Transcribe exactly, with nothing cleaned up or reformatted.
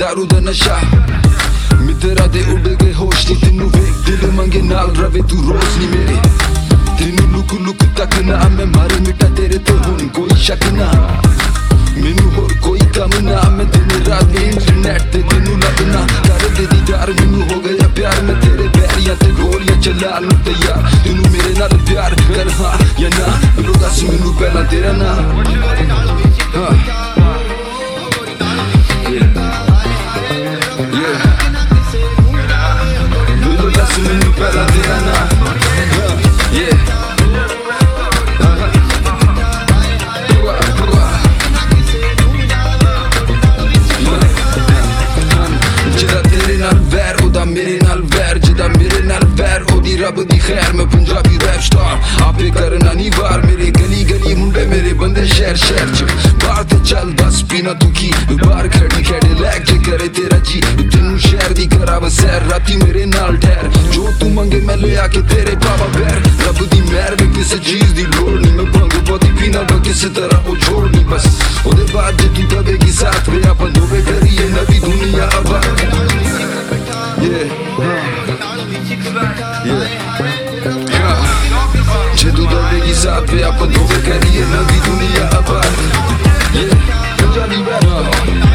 दारू दा नशा मित्रा दे उड़ गए होश नी तेनू वेख दिल मंगे नाल रवे तू रोज नी मेरे तेनू लुक लुक तक ना मैं मारे मिटा तेरे ते हुण कोई शक ना मैनू होर कोई कम ना मैं दिन रात इंटरनेट ते तेनू लभना कर दे दीदार मैनू हो गया प्यार मैं तेरे पैरियां ते गोलियां चलान नूं तैयार तेनू मेरे नाल प्यार कर हाँ या ना लो दस मैनू पहला तेरा ना हाँ लो दस मैनू पहला तेरा ना yeah मेरे नाल वैर जिदा मेरे नाल वैर ओदी रब दी खैर मैं पंजाबी रैप स्टार आपे करना नी वार मेरे गली गली मुंडे मेरे बंदे शहर शहर च बाहर ते चल बस पीना तू की बाहर खड़ी खड़े लैग जे करे तेरा जी तेनू शहर दी करा वसैर राती मेरे नाल ठहर जो तू मंगे मैं ले आके तेरे पावा पैर रब दी मेहर में किसी चीज दी लोड़ नहीं मैं भंग बोती पीना वा किसी तरह वो छोड़ नहीं बस ओदे बाद जे तू कवेगी साथ वे अपन दोवे करिए नवी दुनिया आबाद Yeah, yeah, yeah. जदू दवेगी साथ पे आप दोवे करिए नवी दुनिया आबाद. Yeah, Punjabi rap.